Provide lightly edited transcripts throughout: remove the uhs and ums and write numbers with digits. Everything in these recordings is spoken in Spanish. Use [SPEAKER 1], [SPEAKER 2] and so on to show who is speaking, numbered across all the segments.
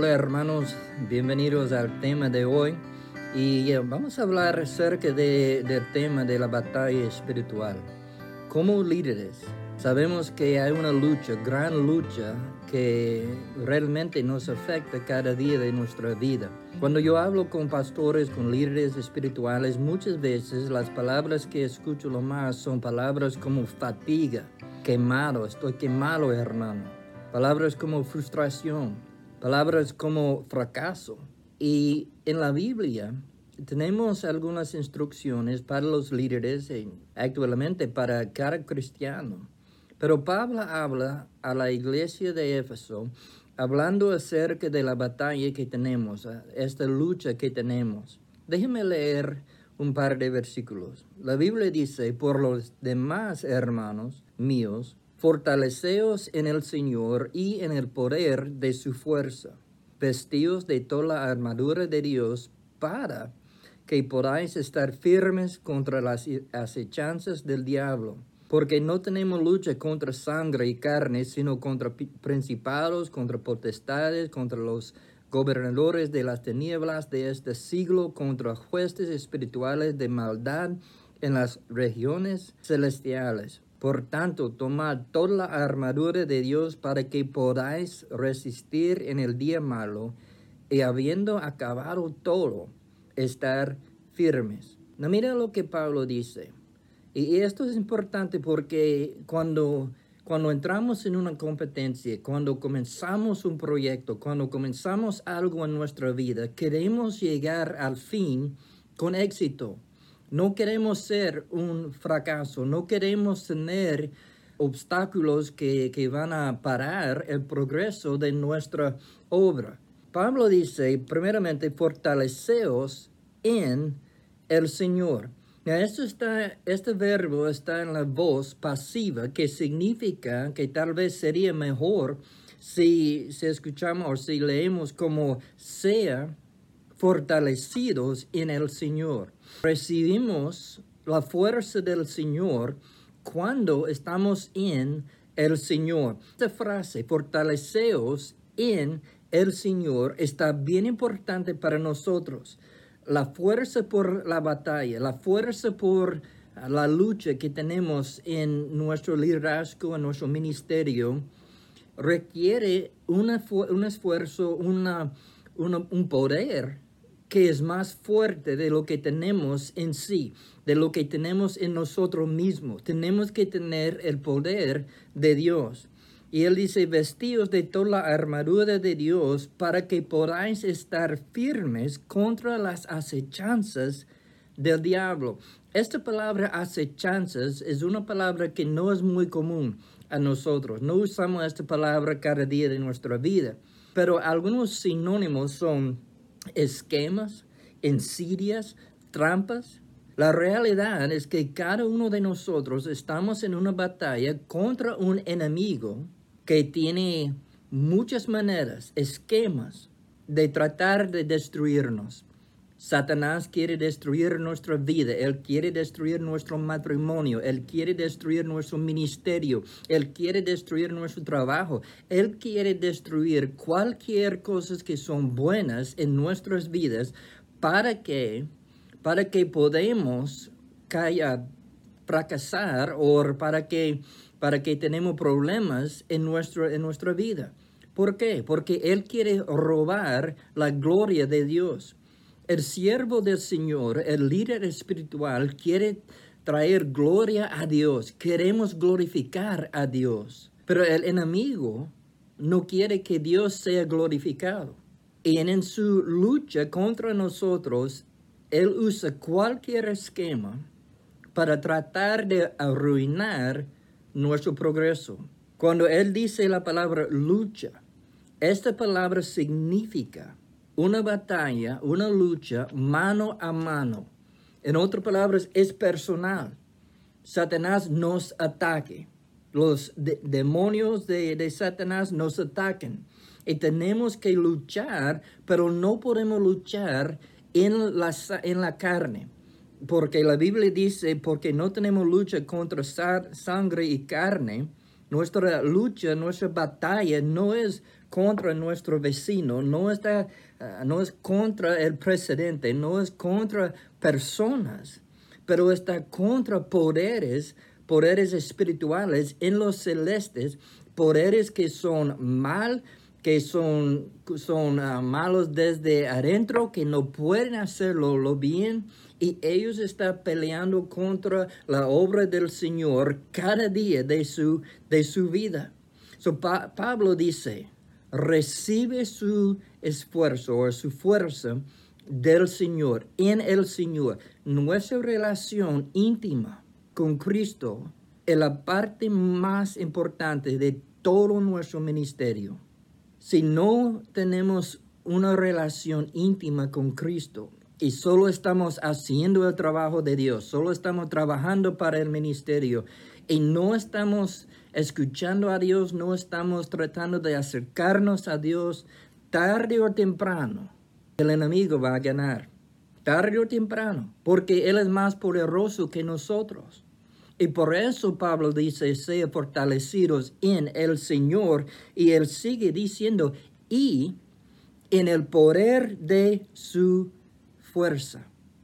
[SPEAKER 1] Hola hermanos, bienvenidos al tema de hoy y vamos a hablar acerca del tema de la batalla espiritual. Como líderes, sabemos que hay una lucha, gran lucha, que realmente nos afecta cada día de nuestra vida. Cuando yo hablo con pastores, con líderes espirituales, muchas veces las palabras que escucho lo más son palabras como fatiga, quemado, estoy quemado hermano. Palabras como frustración, palabras como fracaso. Y en la Biblia tenemos algunas instrucciones para los líderes y actualmente para cada cristiano. Pero Pablo habla a la iglesia de Éfeso hablando acerca de la batalla que tenemos, esta lucha que tenemos. Déjenme leer un par de versículos. La Biblia dice, por los demás hermanos míos, fortaleceos en el Señor y en el poder de su fuerza. Vestíos de toda la armadura de Dios para que podáis estar firmes contra las acechanzas del diablo. Porque no tenemos lucha contra sangre y carne, sino contra principados, contra potestades, contra los gobernadores de las tinieblas de este siglo, contra huestes espirituales de maldad en las regiones celestiales. Por tanto, tomad toda la armadura de Dios para que podáis resistir en el día malo y habiendo acabado todo, estar firmes. No, mira lo que Pablo dice. Y esto es importante porque cuando entramos en una competencia, cuando comenzamos un proyecto, cuando comenzamos algo en nuestra vida, queremos llegar al fin con éxito. No queremos ser un fracaso, no queremos tener obstáculos que van a parar el progreso de nuestra obra. Pablo dice, primeramente, fortaleceos en el Señor. Este verbo está en la voz pasiva, que significa que tal vez sería mejor si escuchamos o si leemos como sea fortalecidos en el Señor. Recibimos la fuerza del Señor cuando estamos en el Señor. Esta frase, fortaleceos en el Señor, está bien importante para nosotros. La fuerza por la batalla, la fuerza por la lucha que tenemos en nuestro liderazgo, en nuestro ministerio, requiere un esfuerzo, un poder que es más fuerte de lo que tenemos en sí, de lo que tenemos en nosotros mismos. Tenemos que tener el poder de Dios. Y él dice, vestíos de toda la armadura de Dios para que podáis estar firmes contra las acechanzas del diablo. Esta palabra acechanzas es una palabra que no es muy común a nosotros. No usamos esta palabra cada día de nuestra vida. Pero algunos sinónimos son esquemas, insidias, trampas. La realidad es que cada uno de nosotros estamos en una batalla contra un enemigo que tiene muchas maneras, esquemas de tratar de destruirnos. Satanás quiere destruir nuestra vida, él quiere destruir nuestro matrimonio, él quiere destruir nuestro ministerio, él quiere destruir nuestro trabajo, él quiere destruir cualquier cosa que son buenas en nuestras vidas para que podamos fracasar o para que tenemos problemas en nuestra vida. ¿Por qué? Porque él quiere robar la gloria de Dios. El siervo del Señor, el líder espiritual, quiere traer gloria a Dios. Queremos glorificar a Dios. Pero el enemigo no quiere que Dios sea glorificado. Y en su lucha contra nosotros, él usa cualquier esquema para tratar de arruinar nuestro progreso. Cuando él dice la palabra lucha, esta palabra significa una batalla, una lucha mano a mano. En otras palabras, es personal. Satanás nos ataque. Los demonios de Satanás nos atacan. Y tenemos que luchar, pero no podemos luchar en la carne. Porque la Biblia dice, porque no tenemos lucha contra sangre y carne. Nuestra lucha, nuestra batalla no es contra nuestro vecino, no es contra el presidente, no es contra personas, pero está contra poderes espirituales en los celestes, poderes que son malos desde adentro, que no pueden hacerlo lo bien, y ellos están peleando contra la obra del Señor cada día de su vida. Pablo dice, recibe su esfuerzo o su fuerza del Señor, en el Señor. Nuestra relación íntima con Cristo es la parte más importante de todo nuestro ministerio. Si no tenemos una relación íntima con Cristo y solo estamos haciendo el trabajo de Dios, solo estamos trabajando para el ministerio y no estamos escuchando a Dios, no estamos tratando de acercarnos a Dios, tarde o temprano el enemigo va a ganar. Tarde o temprano, porque Él es más poderoso que nosotros. Y por eso Pablo dice, sean fortalecidos en el Señor. Y Él sigue diciendo, y en el poder de su fuerza.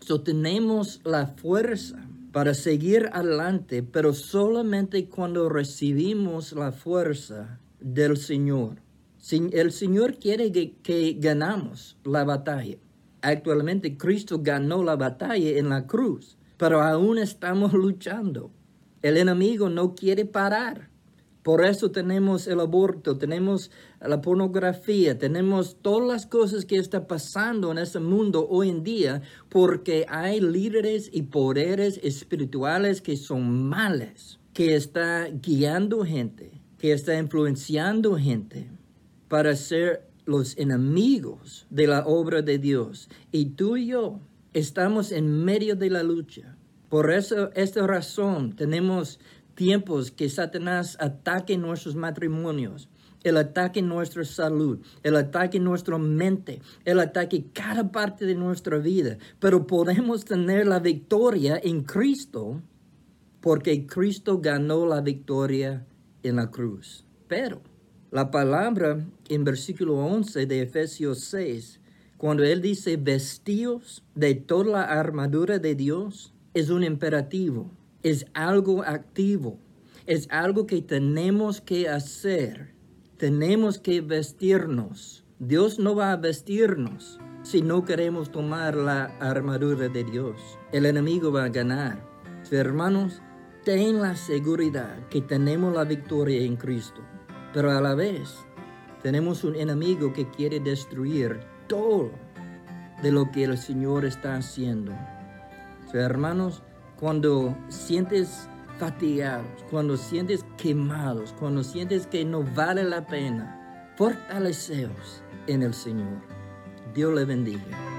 [SPEAKER 1] Tenemos la fuerza para seguir adelante, pero solamente cuando recibimos la fuerza del Señor. El Señor quiere que ganamos la batalla. Actualmente Cristo ganó la batalla en la cruz, pero aún estamos luchando. El enemigo no quiere parar. Por eso tenemos el aborto, tenemos la pornografía, tenemos todas las cosas que están pasando en este mundo hoy en día, porque hay líderes y poderes espirituales que son males, que están guiando gente, que están influenciando gente para ser los enemigos de la obra de Dios. Y tú y yo estamos en medio de la lucha. Por eso, esta razón, tenemos tiempos que Satanás ataque nuestros matrimonios, Él ataque nuestra salud, Él ataque nuestra mente, Él ataque cada parte de nuestra vida. Pero podemos tener la victoria en Cristo, porque Cristo ganó la victoria en la cruz. Pero la palabra en versículo 11 de Efesios 6, cuando Él dice vestíos de toda la armadura de Dios, es un imperativo, es algo activo, es algo que tenemos que hacer, tenemos que vestirnos. Dios no va a vestirnos si no queremos tomar la armadura de Dios. El enemigo va a ganar. Hermanos, ten la seguridad que tenemos la victoria en Cristo, pero a la vez tenemos un enemigo que quiere destruir todo de lo que el Señor está haciendo. Hermanos, cuando sientes fatigados, cuando sientes quemados, cuando sientes que no vale la pena, fortaleceos en el Señor. Dios le bendiga.